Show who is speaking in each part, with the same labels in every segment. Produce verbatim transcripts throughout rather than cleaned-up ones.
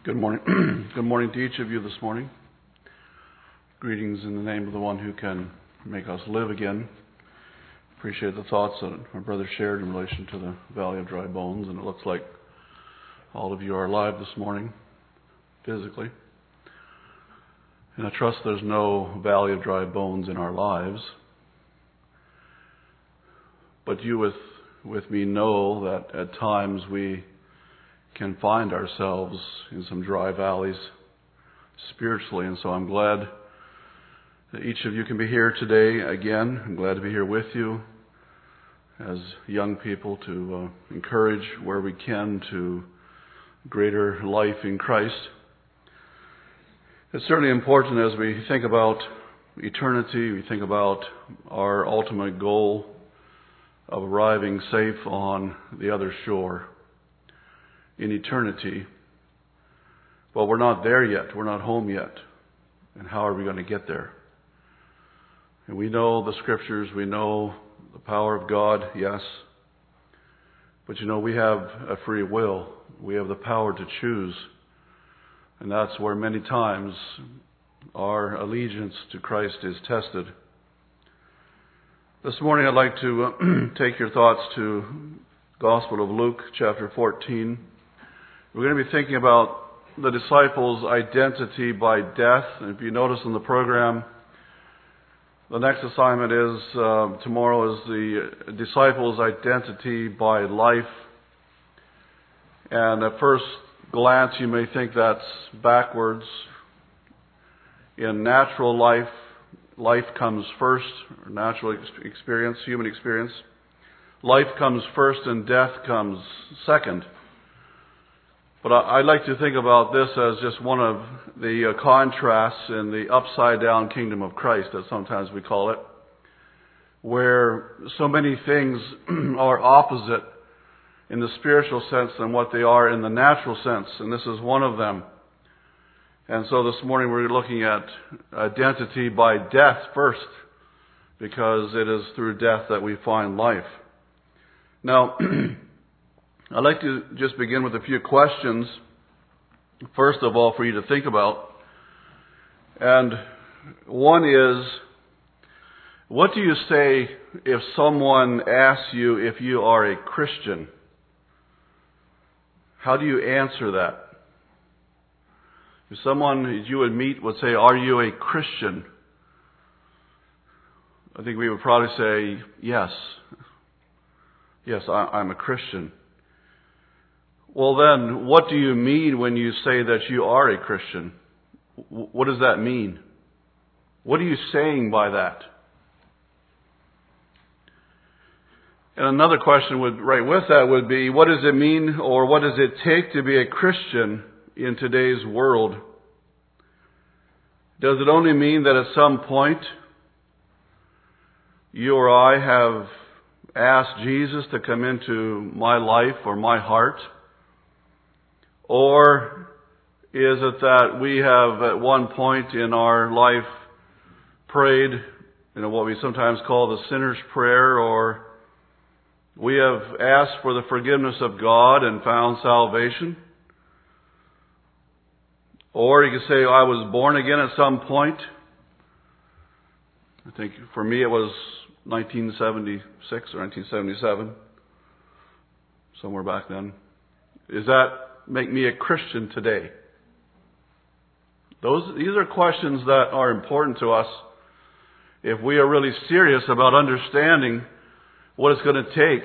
Speaker 1: Good morning. Good morning to each of you this morning. Greetings in the name of the one who can make us live again. Appreciate the thoughts that my brother shared in relation to the Valley of Dry Bones, and it looks like all of you are alive this morning, physically. And I trust there's no Valley of Dry Bones in our lives. But you with, with me know that at times we can find ourselves in some dry valleys spiritually, and so I'm glad that each of you can be here today again. I'm glad to be here with you as young people to uh, encourage where we can to greater life in Christ. It's certainly important as we think about eternity, we think about our ultimate goal of arriving safe on the other shore in eternity. But we're not there yet. We're not home yet. And how are we going to get there? And we know the Scriptures. We know the power of God, yes. But you know, we have a free will. We have the power to choose. And that's where many times our allegiance to Christ is tested. This morning I'd like to uh, take your thoughts to Gospel of Luke, chapter fourteen. We're going to be thinking about the disciples' identity by death. And if you notice in the program, the next assignment is, uh, tomorrow is the disciples' identity by life. And at first glance, you may think that's backwards. In natural life, life comes first, or natural experience, human experience. Life comes first and death comes second. But I like to think about this as just one of the uh, contrasts in the upside-down kingdom of Christ, as sometimes we call it, where so many things are opposite in the spiritual sense than what they are in the natural sense, and this is one of them. And so this morning we're looking at identity by death first, because it is through death that we find life. Now, I'd like to just begin with a few questions, first of all, for you to think about. And one is, what do you say if someone asks you if you are a Christian? How do you answer that? If someone you would meet would say, "Are you a Christian?" I think we would probably say, "Yes. Yes, I'm a Christian." Well then, what do you mean when you say that you are a Christian? What does that mean? What are you saying by that? And another question would, right with that would be, what does it mean, or what does it take to be a Christian in today's world? Does it only mean that at some point you or I have asked Jesus to come into my life or my heart? Or is it that we have at one point in our life prayed, you know, what we sometimes call the sinner's prayer, or we have asked for the forgiveness of God and found salvation? Or you could say, I was born again at some point. I think for me it was nineteen seventy-six or nineteen seventy-seven, somewhere back then. Does that make me a Christian today? Those, these are questions that are important to us if we are really serious about understanding what it's going to take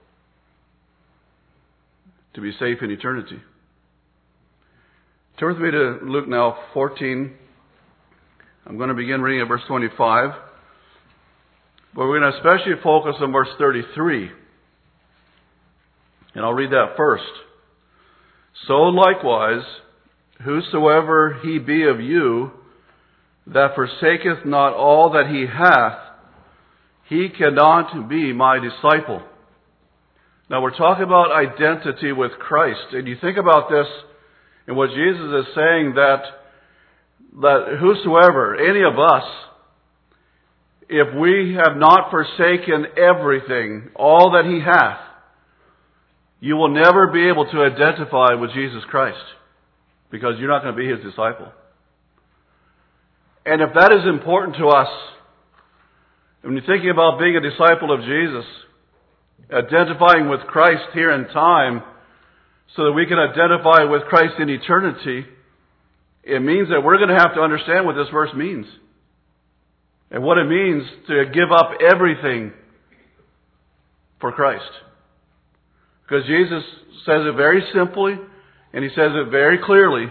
Speaker 1: to be safe in eternity. Turn with me to Luke now, fourteen. I'm going to begin reading at verse twenty-five. But we're going to especially focus on verse thirty-three. And I'll read that first. So likewise, whosoever he be of you, that forsaketh not all that he hath, he cannot be my disciple. Now we're talking about identity with Christ. And you think about this, and what Jesus is saying, that, that whosoever, any of us, if we have not forsaken everything, all that he hath, you will never be able to identify with Jesus Christ. because you're not going to be His disciple. And if that is important to us, when you're thinking about being a disciple of Jesus, identifying with Christ here in time, so that we can identify with Christ in eternity, it means that we're going to have to understand what this verse means. And what it means to give up everything for Christ. Because Jesus says it very simply, and He says it very clearly,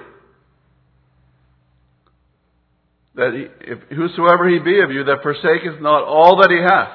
Speaker 1: that he, if whosoever he be of you that forsaketh not all that he hath,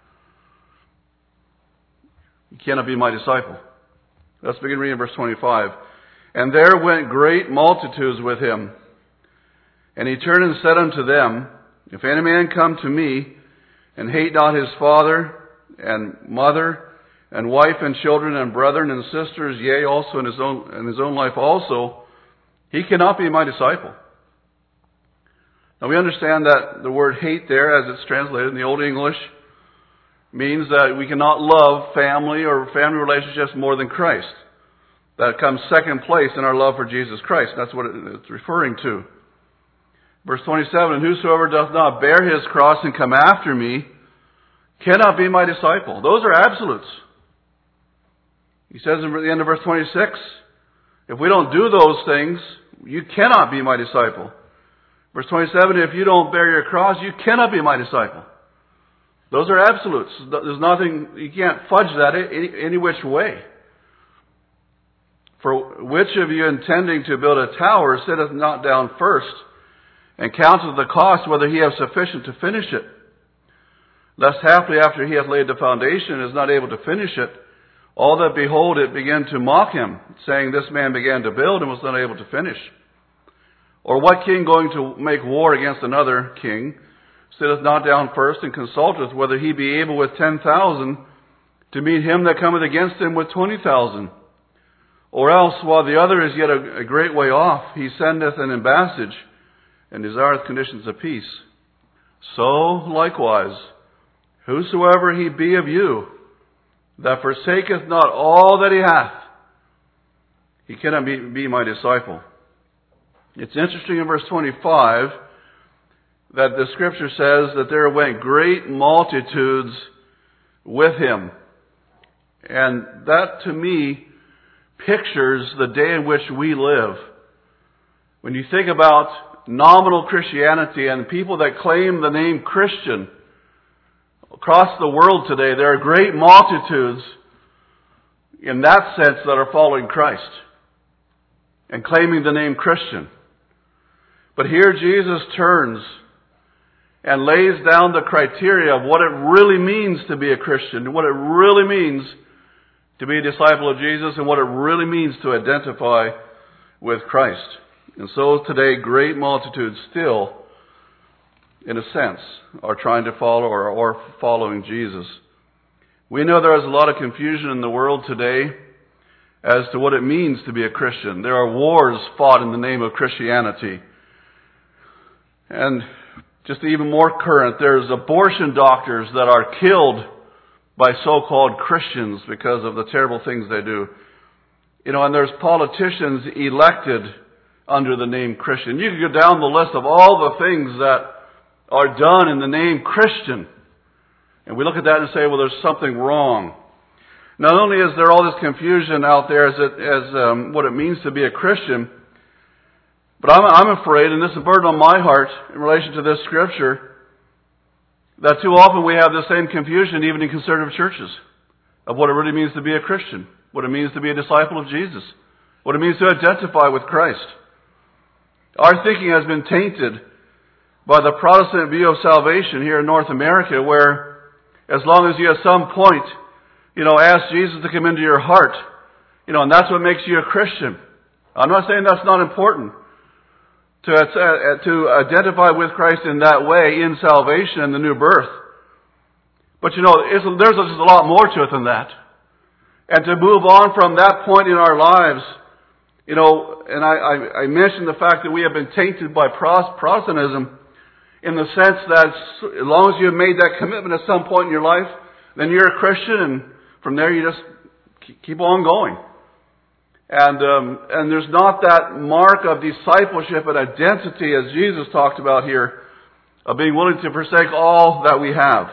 Speaker 1: he cannot be my disciple. Let's begin reading verse twenty-five. And there went great multitudes with him. And he turned and said unto them, If any man come to me, and hate not his father, and mother, and wife, and children, and brethren, and sisters, yea, also in his own, in his own life also, he cannot be my disciple. Now we understand that the word hate there, as it's translated in the Old English, means that we cannot love family or family relationships more than Christ. That comes second place in our love for Jesus Christ. That's what it's referring to. Verse twenty-seven, And whosoever doth not bear his cross and come after me cannot be my disciple. Those are absolutes. He says at the end of verse twenty-six, if we don't do those things, you cannot be my disciple. Verse twenty-seven, if you don't bear your cross, you cannot be my disciple. Those are absolutes. There's nothing, you can't fudge that any, any which way. For which of you intending to build a tower sitteth not down first, and counteth the cost whether he have sufficient to finish it? Lest haply after he hath laid the foundation and is not able to finish it, all that behold it begin to mock him, saying, This man began to build and was not able to finish. Or what king going to make war against another king sitteth not down first and consulteth whether he be able with ten thousand to meet him that cometh against him with twenty thousand? Or else, while the other is yet a, a great way off, he sendeth an embassage and desireth conditions of peace. So, likewise, whosoever he be of you that forsaketh not all that he hath, he cannot be, be my disciple. It's interesting in verse twenty-five that the Scripture says that there went great multitudes with him. And that, to me, pictures the day in which we live. When you think about nominal Christianity and people that claim the name Christian across the world today, there are great multitudes in that sense that are following Christ and claiming the name Christian. But here Jesus turns and lays down the criteria of what it really means to be a Christian, what it really means to be a disciple of Jesus, and what it really means to identify with Christ. And so today, great multitudes still, in a sense, are trying to follow or are following Jesus. We know there is a lot of confusion in the world today as to what it means to be a Christian. There are wars fought in the name of Christianity. And just even more current, there's abortion doctors that are killed by so-called Christians because of the terrible things they do. You know, and there's politicians elected under the name Christian. You could go down the list of all the things that are done in the name Christian. And we look at that and say, well, there's something wrong. Not only is there all this confusion out there as, it, as um, what it means to be a Christian, but I'm, I'm afraid, and this is a burden on my heart in relation to this Scripture, that too often we have the same confusion even in conservative churches of what it really means to be a Christian, what it means to be a disciple of Jesus, what it means to identify with Christ. Our thinking has been tainted by the Protestant view of salvation here in North America, where as long as you at some point, you know, ask Jesus to come into your heart, you know, and that's what makes you a Christian. I'm not saying that's not important. To, uh, to identify with Christ in that way, in salvation and the new birth. But you know, it's, there's just a lot more to it than that. And to move on from that point in our lives, you know, and I, I, I mentioned the fact that we have been tainted by Protestantism in the sense that as long as you have made that commitment at some point in your life, then you're a Christian, and from there you just keep on going. And um, and there's not that mark of discipleship and identity as Jesus talked about here, of being willing to forsake all that we have.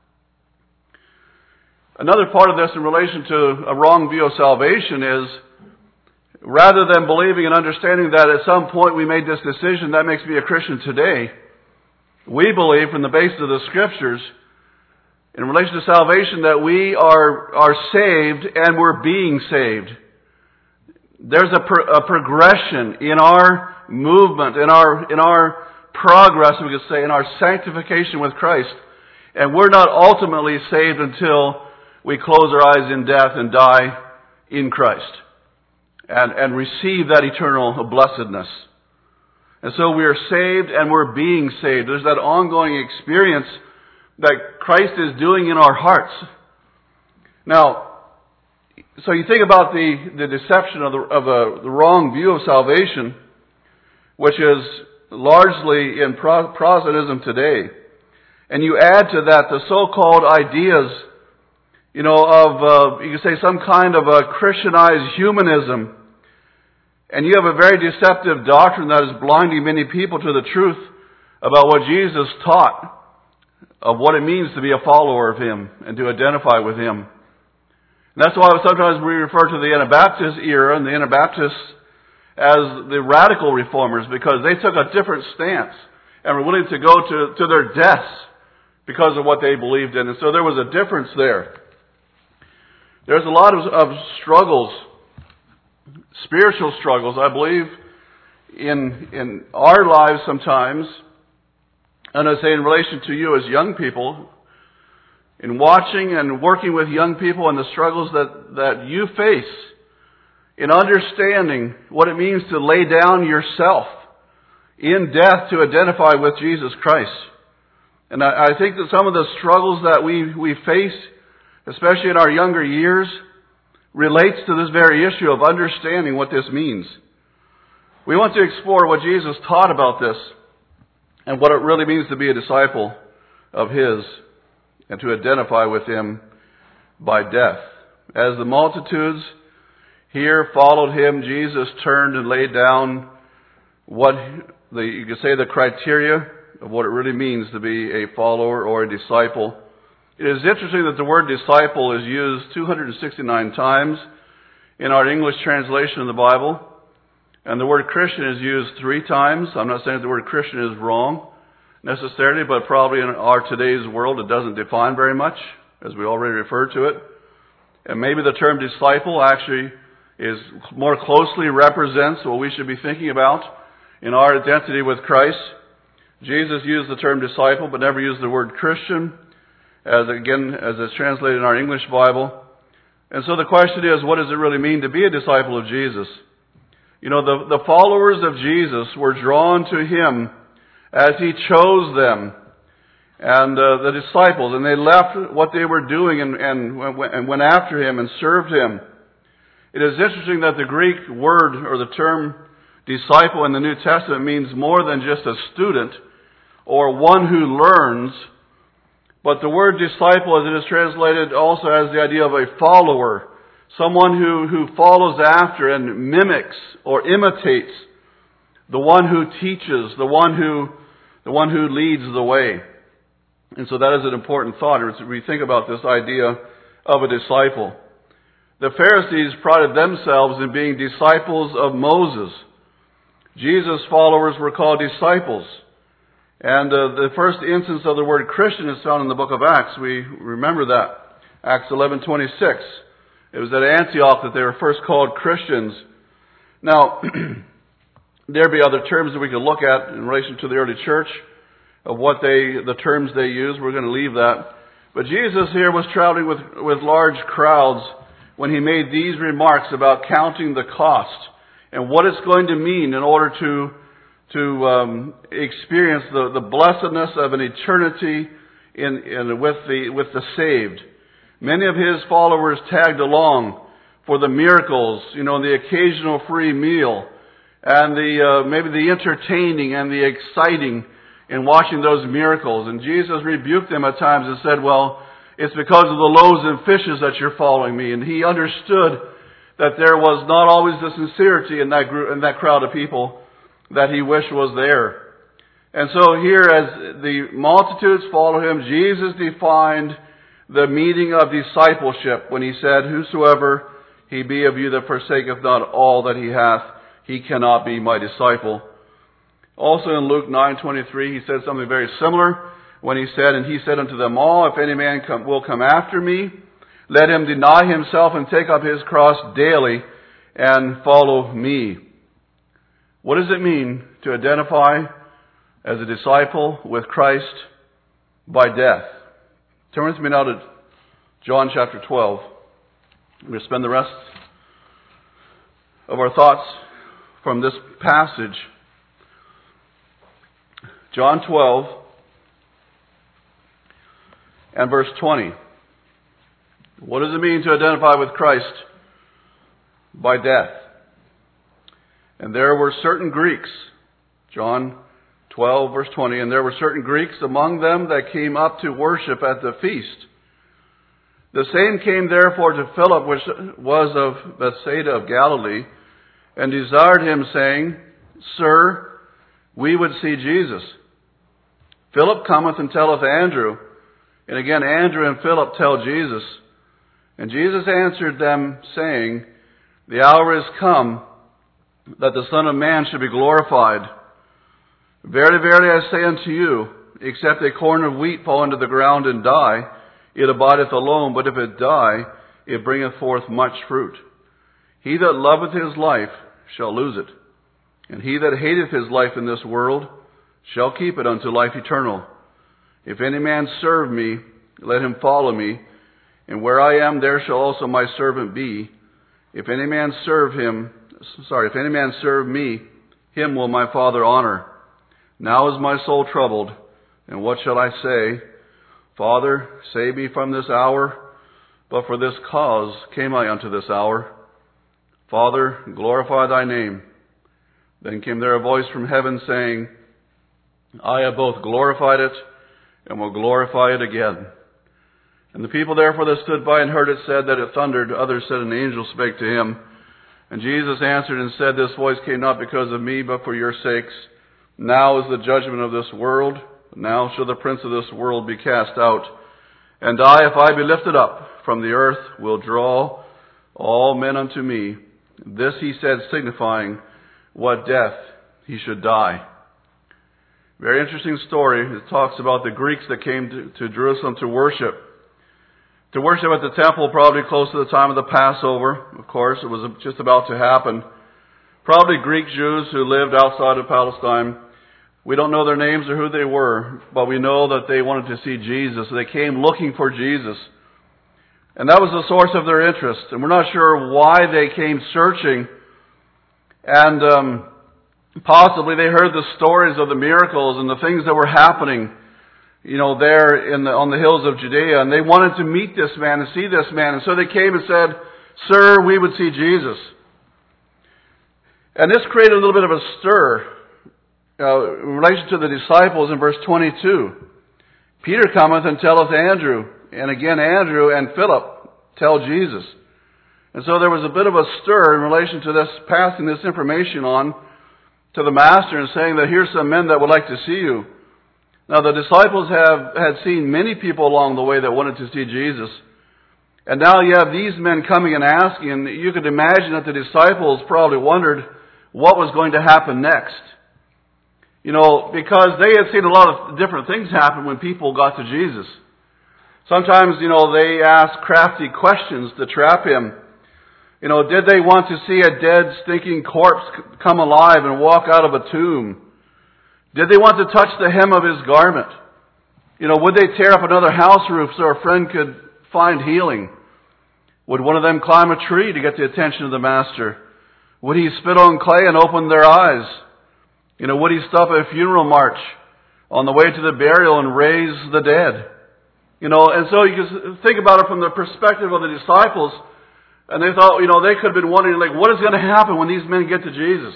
Speaker 1: Another part of this in relation to a wrong view of salvation is, rather than believing and understanding that at some point we made this decision, that makes me a Christian today, we believe from the basis of the Scriptures, in relation to salvation, that we are, are saved and we're being saved. There's a, pro- a progression in our movement, in our, in our progress, we could say, in our sanctification with Christ. And we're not ultimately saved until we close our eyes in death and die in Christ. And, and receive that eternal blessedness. And so we are saved and we're being saved. There's that ongoing experience that Christ is doing in our hearts. Now, so you think about the, the deception of, the, of a, the wrong view of salvation, which is largely in Pro- Protestantism today. And you add to that the so-called ideas, you know, of, uh, you could say some kind of a Christianized humanism. And you have a very deceptive doctrine that is blinding many people to the truth about what Jesus taught, of what it means to be a follower of Him and to identify with Him. And that's why sometimes we refer to the Anabaptist era and the Anabaptists as the radical reformers, because they took a different stance and were willing to go to, to their deaths because of what they believed in. And so there was a difference there. There's a lot of, of struggles, spiritual struggles, I believe, in in our lives sometimes, and I say in relation to you as young people, in watching and working with young people and the struggles that, that you face, in understanding what it means to lay down yourself in death to identify with Jesus Christ. And I, I think that some of the struggles that we, we face, especially in our younger years, relates to this very issue of understanding what this means. We want to explore what Jesus taught about this and what it really means to be a disciple of His and to identify with Him by death. As the multitudes here followed Him, Jesus turned and laid down what the, you could say the criteria of what it really means to be a follower or a disciple. It is interesting that the word disciple is used two hundred sixty-nine times in our English translation of the Bible. And the word Christian is used three times. I'm not saying that the word Christian is wrong necessarily, but probably in our today's world it doesn't define very much, as we already referred to it. And maybe the term disciple actually is more closely represents what we should be thinking about in our identity with Christ. Jesus used the term disciple, but never used the word Christian, as again, as it's translated in our English Bible. And so the question is, what does it really mean to be a disciple of Jesus? You know, the, the followers of Jesus were drawn to Him as He chose them, and uh, the disciples, and they left what they were doing and, and, and went after Him and served Him. It is interesting that the Greek word or the term disciple in the New Testament means more than just a student or one who learns, but the word disciple, as it is translated, also has the idea of a follower, someone who, who follows after and mimics or imitates the one who teaches, the one who the one who leads the way. And so that is an important thought as we think about this idea of a disciple. The Pharisees prided themselves in being disciples of Moses. Jesus' followers were called disciples. And uh, the first instance of the word Christian is found in the book of Acts. We remember that. Acts eleven twenty-six. It was at Antioch that they were first called Christians. Now, there be other terms that we could look at in relation to the early church of what they, the terms they used. We're going to leave that. But Jesus here was traveling with, with large crowds when He made these remarks about counting the cost and what it's going to mean in order to to um, experience the, the blessedness of an eternity in, in with the with the saved. Many of His followers tagged along for the miracles, you know, the occasional free meal, and the uh, maybe the entertaining and the exciting in watching those miracles. And Jesus rebuked them at times and said, well, it's because of the loaves and fishes that you're following me. And He understood that there was not always the sincerity in that group, in that crowd of people that he wished was there. And so here, as the multitudes follow him, Jesus defined the meaning of discipleship when he said, "Whosoever he be of you that forsaketh not all that he hath, he cannot be my disciple." Also in Luke nine twenty-three, he said something very similar when he said, "And he said unto them all, if any man come, will come after me, let him deny himself and take up his cross daily and follow me." What does it mean to identify as a disciple with Christ by death? Turn with me now to John chapter twelve. We're going to spend the rest of our thoughts from this passage. John twelve and verse twenty. What does it mean to identify with Christ by death? And there were certain Greeks, John twelve verse twenty, and there were certain Greeks among them that came up to worship at the feast. The same came therefore to Philip, which was of Bethsaida of Galilee, and desired him, saying, "Sir, we would see Jesus." Philip cometh and telleth Andrew, and again Andrew and Philip tell Jesus. And Jesus answered them, saying, "The hour is come that the Son of Man should be glorified. Verily, verily, I say unto you, except a corn of wheat fall into the ground and die, it abideth alone, but if it die, it bringeth forth much fruit. He that loveth his life shall lose it, and he that hateth his life in this world shall keep it unto life eternal. If any man serve me, let him follow me, and where I am, there shall also my servant be. If any man serve him, sorry, if any man serve me, him will my Father honor. Now is my soul troubled, and what shall I say? Father, save me from this hour. But for this cause came I unto this hour. Father, glorify thy name." Then came there a voice from heaven saying, "I have both glorified it, and will glorify it again." And the people therefore that stood by and heard it said that it thundered. Others said an angel spake to him. And Jesus answered and said, "This voice came not because of me, but for your sakes. Now is the judgment of this world. Now shall the prince of this world be cast out. And I, if I be lifted up from the earth, will draw all men unto me." This he said, signifying what death he should die. Very interesting story. It talks about the Greeks that came to, to Jerusalem to worship. To worship at the temple, probably close to the time of the Passover. Of course, it was just about to happen. Probably Greek Jews who lived outside of Palestine. We don't know their names or who they were, but we know that they wanted to see Jesus. They came looking for Jesus. And that was the source of their interest. And we're not sure why they came searching. And um, possibly they heard the stories of the miracles and the things that were happening, you know, there in the, on the hills of Judea. And they wanted to meet this man and see this man. And so they came and said, "Sir, we would see Jesus." And this created a little bit of a stir uh, in relation to the disciples in verse twenty-two. Peter cometh and telleth Andrew. And again Andrew and Philip tell Jesus. And so there was a bit of a stir in relation to this, passing this information on to the master and saying that here's some men that would like to see you. Now the disciples have had seen many people along the way that wanted to see Jesus. And now you have these men coming and asking, and you could imagine that the disciples probably wondered what was going to happen next. You know, because they had seen a lot of different things happen when people got to Jesus. Sometimes, you know, they asked crafty questions to trap him. You know, did they want to see a dead, stinking corpse come alive and walk out of a tomb? Did they want to touch the hem of his garment? You know, would they tear up another house roof so a friend could find healing? Would one of them climb a tree to get the attention of the master? Would he spit on clay and open their eyes? You know, would he stop a funeral march on the way to the burial and raise the dead? You know, and so you can think about it from the perspective of the disciples. And they thought, you know, they could have been wondering, like, what is going to happen when these men get to Jesus?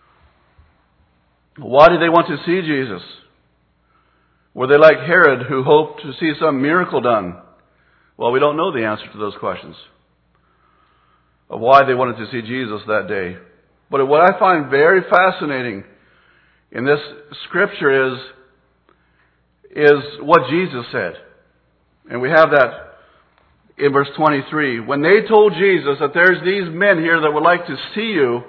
Speaker 1: Why did they want to see Jesus? Were they like Herod, who hoped to see some miracle done? Well, we don't know the answer to those questions. of why they wanted to see Jesus that day. But what I find very fascinating in this scripture is, is what Jesus said. And we have that in verse twenty-three. When they told Jesus that there's these men here that would like to see you,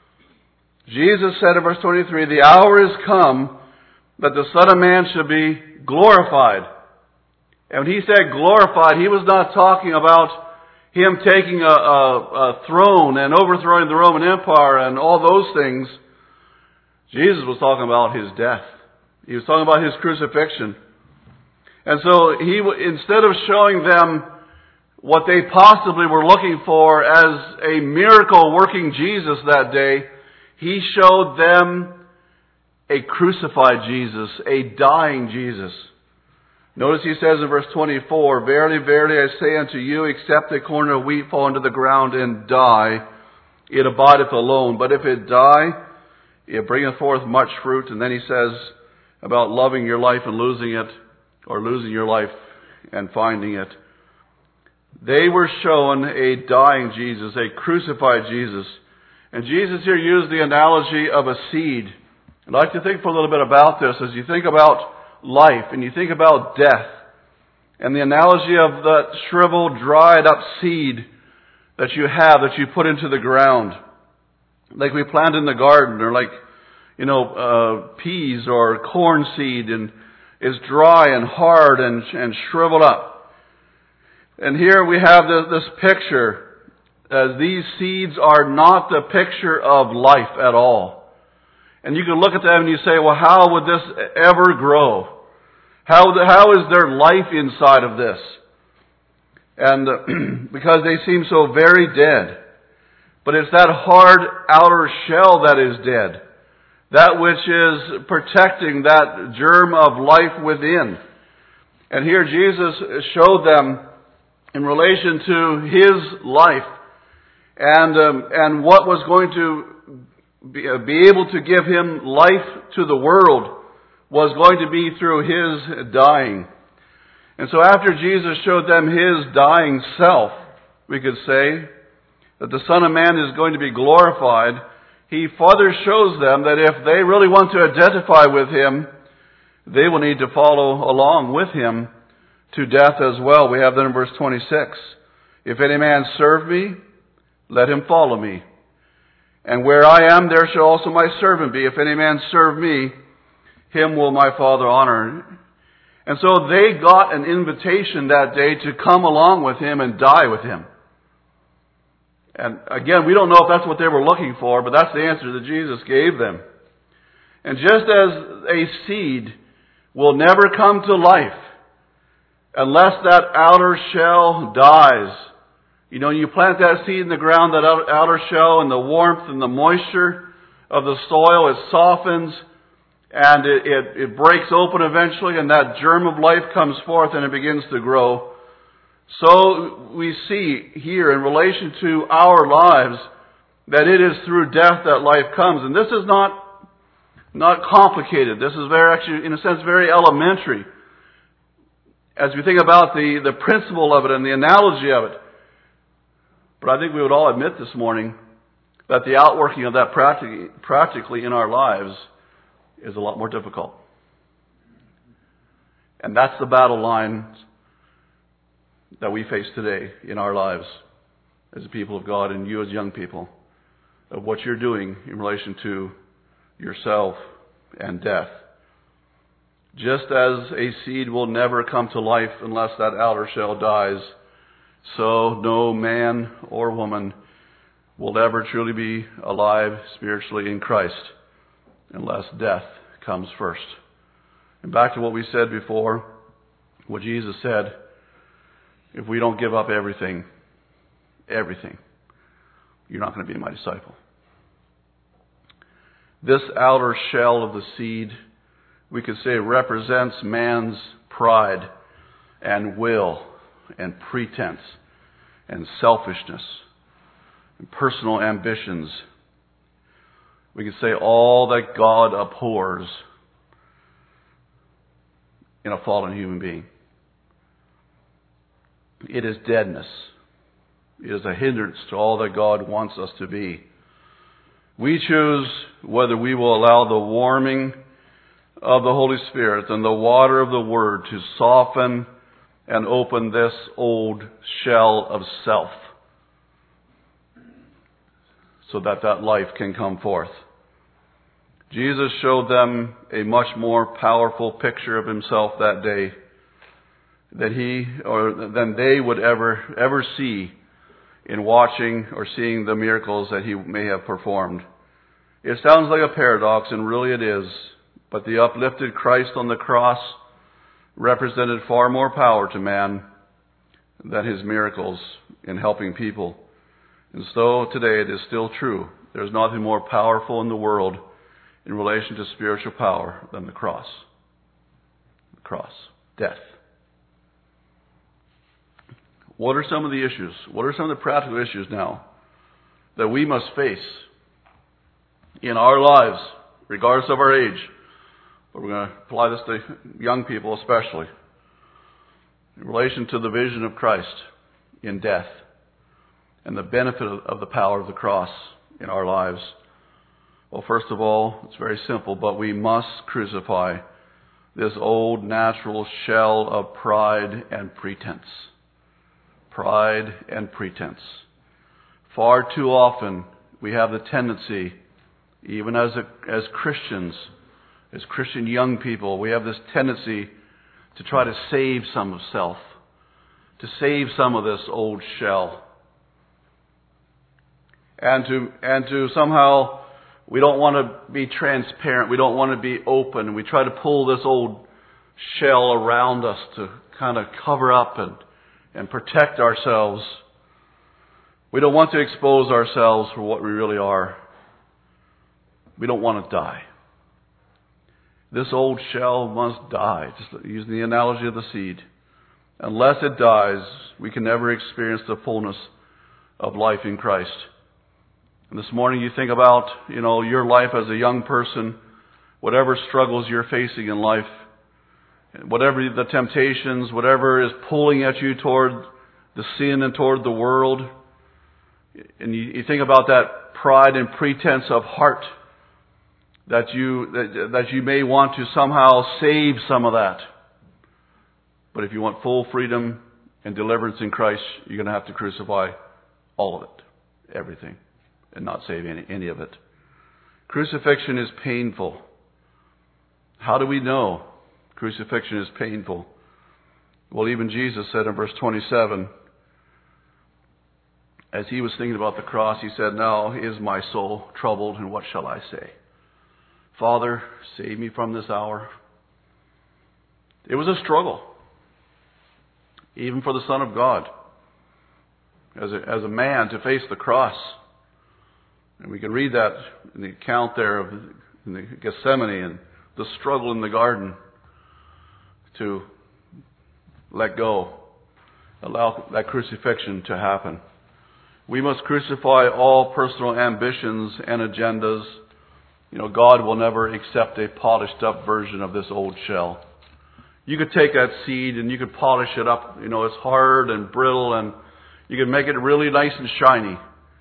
Speaker 1: Jesus said in verse twenty-three, the hour is come that the Son of Man should be glorified. And when he said glorified, he was not talking about him taking a, a, a throne and overthrowing the Roman Empire and all those things. Jesus was talking about his death. He was talking about his crucifixion. And so he, instead of showing them what they possibly were looking for as a miracle working Jesus that day, he showed them a crucified Jesus, a dying Jesus. Notice he says in verse twenty-four, verily, verily, I say unto you, except a corn of wheat fall into the ground and die, it abideth alone. But if it die, it bringeth forth much fruit. And then he says about loving your life and losing it, or losing your life and finding it. They were shown a dying Jesus, a crucified Jesus. And Jesus here used the analogy of a seed. I'd like to think for a little bit about this as you think about life and you think about death and the analogy of that shriveled, dried up seed that you have, that you put into the ground. Like we plant in the garden, or like, you know, uh, peas or corn seed, and is dry and hard and, and shriveled up. And here we have this, this picture, as these seeds are not the picture of life at all. And you can look at them and you say, well, how would this ever grow? How, how is there life inside of this? And uh, because they seem so very dead. But it's that hard outer shell that is dead. That which is protecting that germ of life within. And here Jesus showed them in relation to his life and um, and what was going to be, uh, be able to give him life to the world was going to be through his dying. And so after Jesus showed them his dying self, we could say that the Son of Man is going to be glorified. He further shows them that if they really want to identify with him, they will need to follow along with him to death as well. We have that in verse twenty-six. If any man serve me, let him follow me. And where I am, there shall also my servant be. If any man serve me, him will my Father honor. And so they got an invitation that day to come along with him and die with him. And again, we don't know if that's what they were looking for, but that's the answer that Jesus gave them. And just as a seed will never come to life unless that outer shell dies. You know, you plant that seed in the ground, that outer shell, and the warmth and the moisture of the soil, it softens and it, it, it breaks open eventually, and that germ of life comes forth and it begins to grow. So we see here in relation to our lives that it is through death that life comes. And this is not, not complicated. This is very, actually, in a sense, very elementary. As we think about the, the principle of it and the analogy of it. But I think we would all admit this morning that the outworking of that practically, practically in our lives is a lot more difficult. And that's the battle line that we face today in our lives as a people of God, and you as young people, of what you're doing in relation to yourself and death. Just as a seed will never come to life unless that outer shell dies, so no man or woman will ever truly be alive spiritually in Christ unless death comes first. And back to what we said before, what Jesus said, if we don't give up everything, everything, you're not going to be my disciple. This outer shell of the seed, we could say, represents man's pride and will and pretense and selfishness and personal ambitions. We could say all that God abhors in a fallen human being. It is deadness. is a hindrance to all that God wants us to be. We choose whether we will allow the warming of the Holy Spirit and the water of the Word to soften and open this old shell of self so that that life can come forth. Jesus showed them a much more powerful picture of himself that day that he or than they would ever ever see in watching or seeing the miracles that he may have performed. It sounds like a paradox, and really it is, but the uplifted Christ on the cross represented far more power to man than his miracles in helping people. And so today it is still true. There's nothing more powerful in the world in relation to spiritual power than the cross. The cross. Death. What are some of the issues? What are some of the practical issues now that we must face in our lives, regardless of our age? But we're going to apply this to young people especially, in relation to the vision of Christ in death and the benefit of the power of the cross in our lives. Well, first of all, it's very simple, but we must crucify this old natural shell of pride and pretense. Pride and pretense. Far too often we have the tendency, even as a, as Christians, as Christian young people, we have this tendency to try to save some of self, to save some of this old shell, and to and to somehow we don't want to be transparent, we don't want to be open. We try to pull this old shell around us to kind of cover up and and protect ourselves. We don't want to expose ourselves for what we really are. We don't want to die. This old shell must die, just using the analogy of the seed. Unless it dies, we can never experience the fullness of life in Christ. And this morning you think about, you know, your life as a young person, whatever struggles you're facing in life, whatever the temptations, whatever is pulling at you toward the sin and toward the world. And you, you think about that pride and pretense of heart that you that, that you may want to somehow save some of that. But if you want full freedom and deliverance in Christ, you're going to have to crucify all of it, everything, and not save any, any of it. Crucifixion is painful. How do we know crucifixion is painful? Well, even Jesus said in verse twenty-seven, as he was thinking about the cross, he said, "Now is my soul troubled, and what shall I say? Father, save me from this hour." It was a struggle, even for the Son of God, as a, as a man, to face the cross. And we can read that in the account there of in the Gethsemane and the struggle in the garden to let go, allow that crucifixion to happen. We must crucify all personal ambitions and agendas. You know, God will never accept a polished up version of this old shell. You could take that seed and you could polish it up. You know, it's hard and brittle and you can make it really nice and shiny.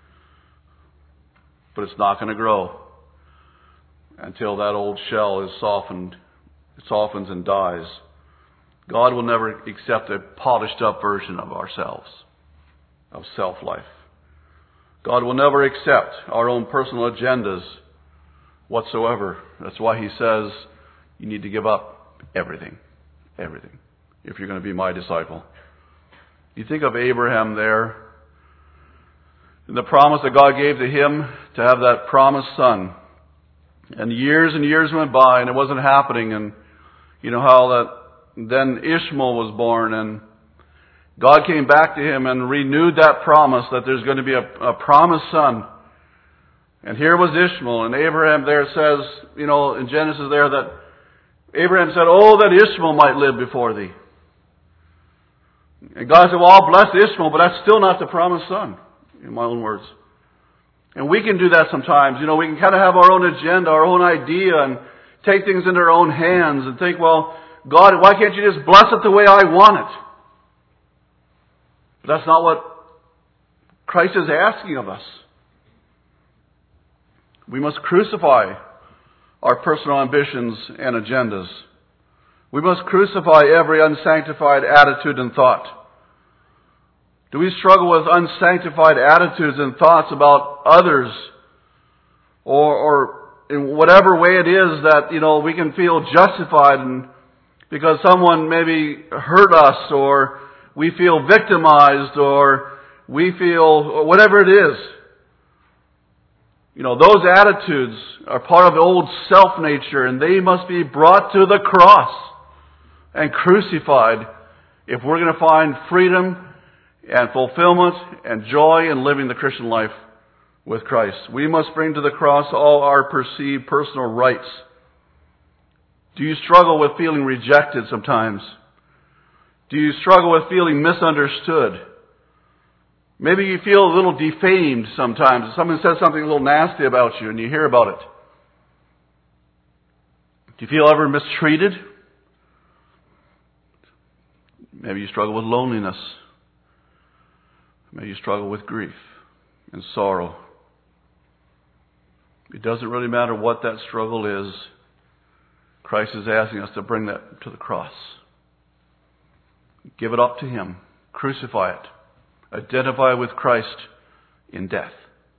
Speaker 1: But it's not going to grow until that old shell is softened, it softens and dies. God will never accept a polished up version of ourselves, of self-life. God will never accept our own personal agendas whatsoever. That's why he says you need to give up everything. Everything. If you're going to be my disciple. You think of Abraham there, and the promise that God gave to him to have that promised son. And years and years went by and it wasn't happening. And you know how that then Ishmael was born, and God came back to him and renewed that promise that there's going to be a, a promised son. And here was Ishmael, and Abraham there says, you know, in Genesis there that Abraham said, "Oh, that Ishmael might live before thee." And God said, "Well, I'll bless Ishmael, but that's still not the promised son," in my own words. And we can do that sometimes. You know, we can kind of have our own agenda, our own idea, and take things into our own hands and think, well, God, why can't you just bless it the way I want it? But that's not what Christ is asking of us. We must crucify our personal ambitions and agendas. We must crucify every unsanctified attitude and thought. Do we struggle with unsanctified attitudes and thoughts about others? Or, or in whatever way it is that, you know, we can feel justified and because someone maybe hurt us, or we feel victimized, or we feel, or whatever it is. You know, those attitudes are part of the old self-nature, and they must be brought to the cross and crucified if we're going to find freedom and fulfillment and joy in living the Christian life with Christ. We must bring to the cross all our perceived personal rights. Do you struggle with feeling rejected sometimes? Do you struggle with feeling misunderstood? Maybe you feel a little defamed sometimes. Someone says something a little nasty about you and you hear about it. Do you feel ever mistreated? Maybe you struggle with loneliness. Maybe you struggle with grief and sorrow. It doesn't really matter what that struggle is. Christ is asking us to bring that to the cross. Give it up to Him. Crucify it. Identify with Christ in death.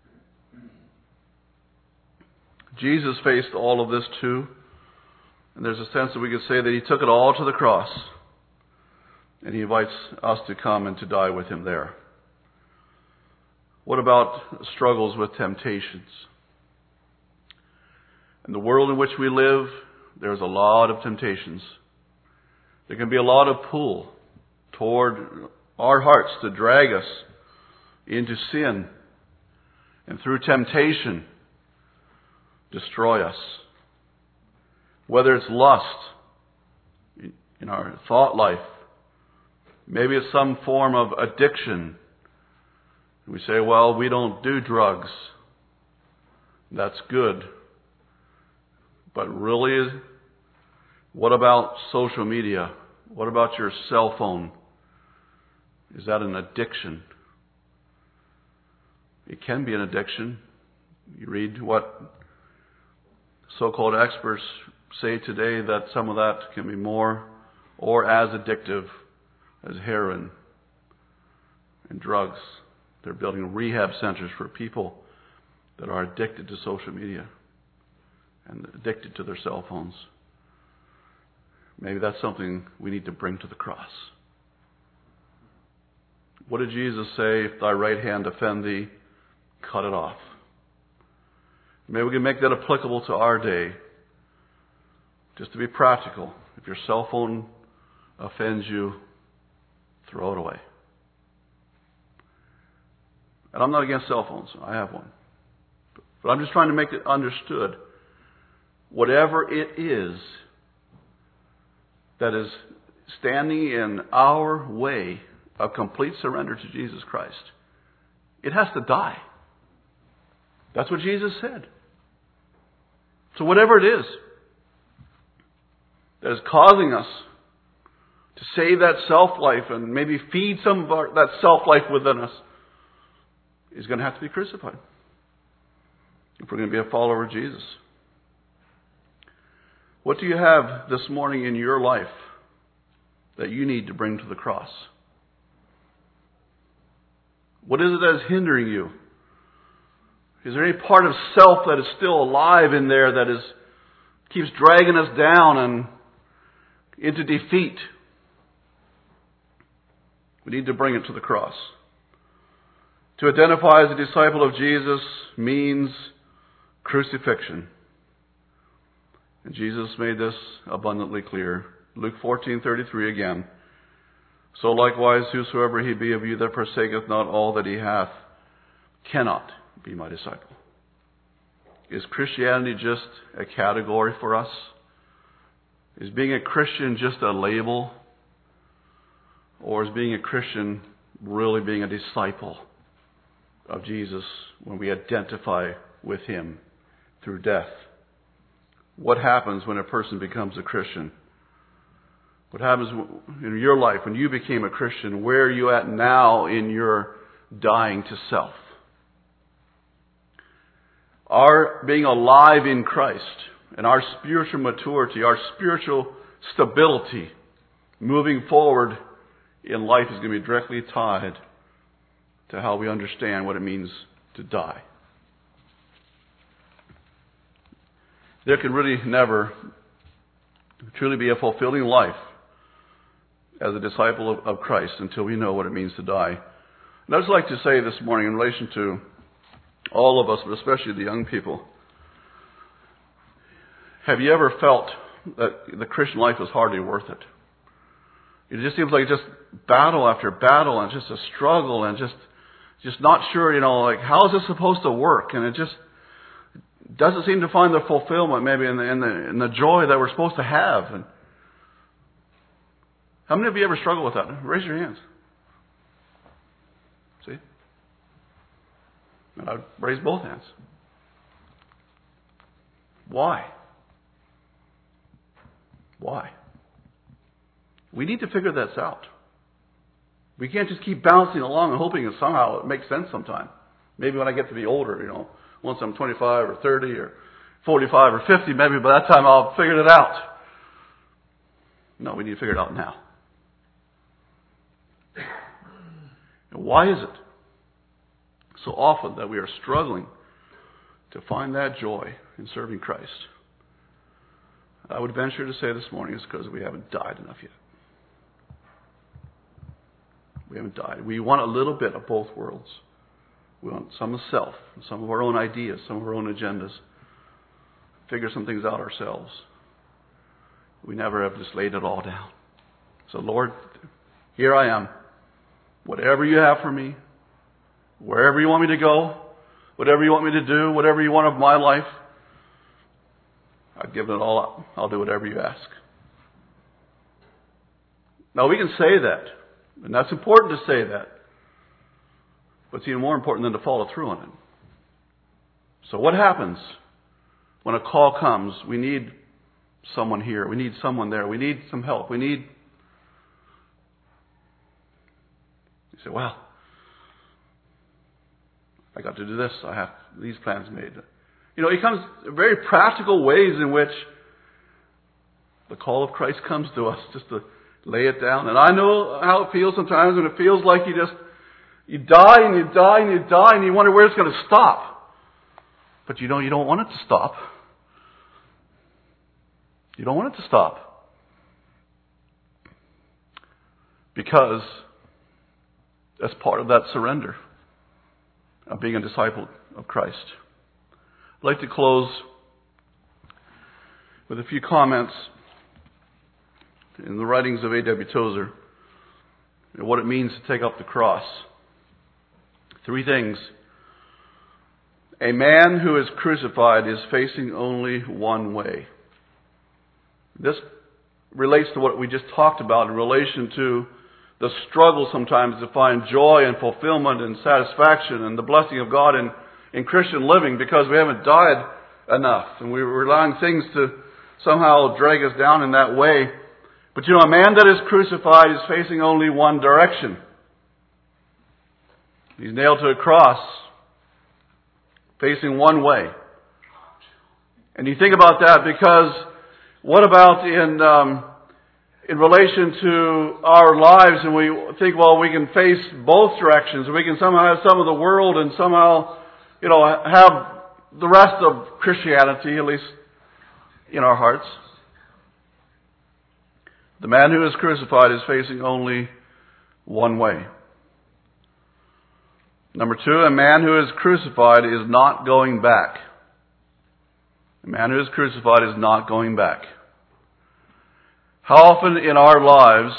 Speaker 1: Jesus faced all of this too. And there's a sense that we could say that He took it all to the cross. And He invites us to come and to die with Him there. What about struggles with temptations? In the world in which we live, there's a lot of temptations. There can be a lot of pull toward our hearts to drag us into sin and through temptation destroy us. Whether it's lust in our thought life, maybe it's some form of addiction. We say, well, we don't do drugs. That's good. But really, what about social media? What about your cell phone? Is that an addiction? It can be an addiction. You read what so-called experts say today, that some of that can be more or as addictive as heroin and drugs. They're building rehab centers for people that are addicted to social media and addicted to their cell phones. Maybe that's something we need to bring to the cross. What did Jesus say? If thy right hand offend thee, cut it off. Maybe we can make that applicable to our day. Just to be practical. If your cell phone offends you, throw it away. And I'm not against cell phones. I have one. But I'm just trying to make it understood. Whatever it is that is standing in our way of complete surrender to Jesus Christ, it has to die. That's what Jesus said. So whatever it is that is causing us to save that self-life and maybe feed some of our, that self-life within us is going to have to be crucified if we're going to be a follower of Jesus. What do you have this morning in your life that you need to bring to the cross? What is it that is hindering you? Is there any part of self that is still alive in there that is keeps dragging us down and into defeat? We need to bring it to the cross. To identify as a disciple of Jesus means crucifixion. And Jesus made this abundantly clear. Luke fourteen thirty-three again. So likewise, whosoever he be of you that forsaketh not all that he hath, cannot be my disciple. Is Christianity just a category for us? Is being a Christian just a label? Or is being a Christian really being a disciple of Jesus when we identify with Him through death? What happens when a person becomes a Christian? What happens in your life when you became a Christian? Where are you at now in your dying to self. Our being alive in Christ and our spiritual maturity, our spiritual stability moving forward in life is going to be directly tied to how we understand what it means to die. There can really never truly be a fulfilling life as a disciple of, of Christ until we know what it means to die. And I'd just like to say this morning in relation to all of us, but especially the young people, have you ever felt that the Christian life is hardly worth it? It just seems like just battle after battle and just a struggle and just just not sure, you know, like how is this supposed to work? And it just doesn't seem to find the fulfillment maybe in the in the, in the joy that we're supposed to have. And how many of you ever struggle with that? Raise your hands. See? And I'd raise both hands. Why? Why? We need to figure this out. We can't just keep bouncing along and hoping that somehow it makes sense sometime. Maybe when I get to be older, you know, once I'm twenty-five or thirty or forty-five or fifty, maybe by that time I'll figure it out. No, we need to figure it out now. And why is it so often that we are struggling to find that joy in serving Christ? I would venture to say this morning it's because we haven't died enough yet. We haven't died. We want a little bit of both worlds. We want some of self, some of our own ideas, some of our own agendas. Figure some things out ourselves. We never have just laid it all down. So Lord, here I am. Whatever you have for me, wherever you want me to go, whatever you want me to do, whatever you want of my life, I've given it all up. I'll do whatever you ask. Now we can say that, and that's important to say that. But it's even more important than to follow through on it. So what happens when a call comes? We need someone here. We need someone there. We need some help. We need... You say, well, I got to do this. I have these plans made. You know, it comes very practical ways in which the call of Christ comes to us, just to lay it down. And I know how it feels sometimes when it feels like you just, you die and you die and you die and you wonder where it's going to stop. But you know, you don't want it to stop. You don't want it to stop. Because that's part of that surrender of being a disciple of Christ. I'd like to close with a few comments in the writings of A W Tozer and what it means to take up the cross. Three things. A man who is crucified is facing only one way. This relates to what we just talked about in relation to the struggle sometimes to find joy and fulfillment and satisfaction and the blessing of God in, in Christian living because we haven't died enough and we're allowing things to somehow drag us down in that way. But you know, a man that is crucified is facing only one direction. He's nailed to a cross, facing one way. And you think about that because what about in um, in relation to our lives, and we think, well, we can face both directions. We can somehow have some of the world and somehow, you know, have the rest of Christianity, at least in our hearts. The man who is crucified is facing only one way. Number two, a man who is crucified is not going back. A man who is crucified is not going back. How often in our lives,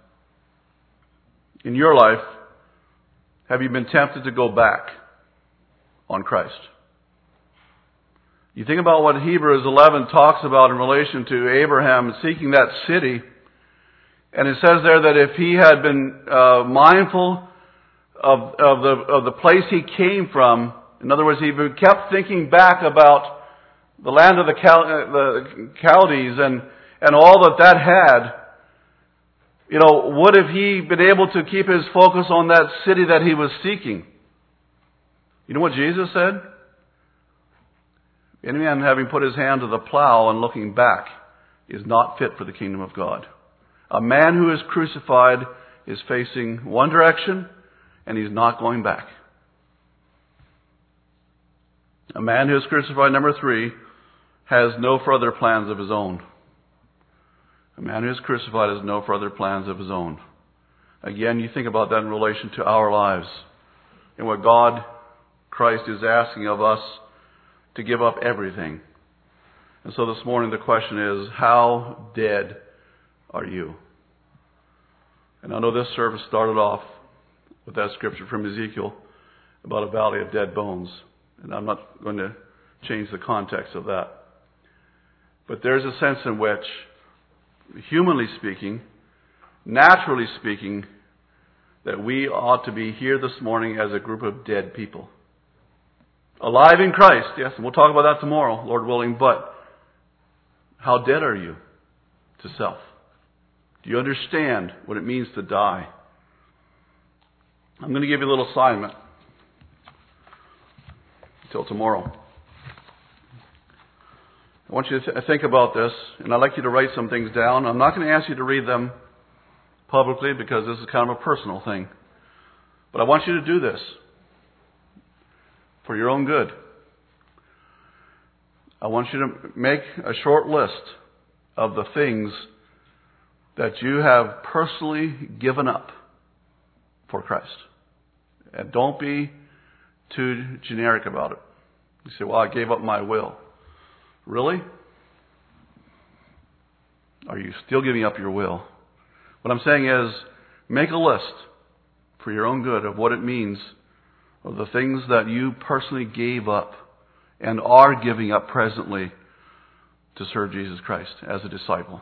Speaker 1: in your life, have you been tempted to go back on Christ? You think about what Hebrews eleven talks about in relation to Abraham seeking that city. And it says there that if he had been uh, mindful of, of, the, of the place he came from, in other words, he kept thinking back about the land of the, Cal- the Chaldees and, and all that that had, You know, would have he been able to keep his focus on that city that he was seeking? You know what Jesus said? Any man having put his hand to the plow and looking back is not fit for the kingdom of God. A man who is crucified is facing one direction and he's not going back. A man who is crucified, number three, has no further plans of his own. A man who is crucified has no further plans of his own. Again, you think about that in relation to our lives and what God, Christ, is asking of us to give up everything. And so this morning the question is, how dead are you? And I know this service started off with that scripture from Ezekiel about a valley of dead bones. And I'm not going to change the context of that. But there's a sense in which, humanly speaking, naturally speaking, that we ought to be here this morning as a group of dead people. Alive in Christ, yes, and we'll talk about that tomorrow, Lord willing, but how dead are you to self? Do you understand what it means to die? I'm going to give you a little assignment until tomorrow. I want you to th- think about this, and I'd like you to write some things down. I'm not going to ask you to read them publicly because this is kind of a personal thing. But I want you to do this for your own good. I want you to make a short list of the things that you have personally given up for Christ. And don't be too generic about it. You say, well, I gave up my will. Really? Are you still giving up your will? What I'm saying is, make a list for your own good of what it means, of the things that you personally gave up and are giving up presently to serve Jesus Christ as a disciple.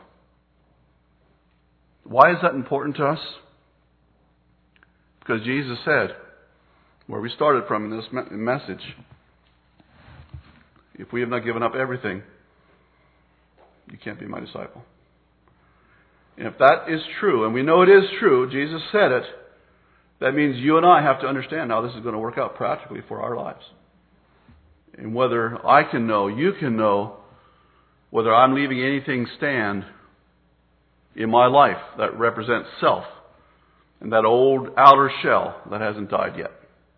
Speaker 1: Why is that important to us? Because Jesus said, where we started from in this message, if we have not given up everything, you can't be my disciple. And if that is true, and we know it is true, Jesus said it, that means you and I have to understand how this is going to work out practically for our lives. And whether I can know, you can know, whether I'm leaving anything stand in my life that represents self and that old outer shell that hasn't died yet.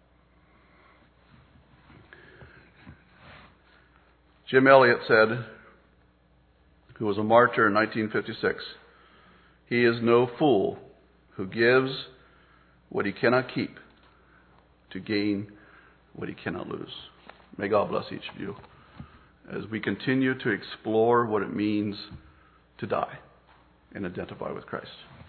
Speaker 1: Jim Elliot said, who was a martyr in nineteen fifty-six, he is no fool who gives what he cannot keep to gain what he cannot lose. May God bless each of you as we continue to explore what it means to die and identify with Christ.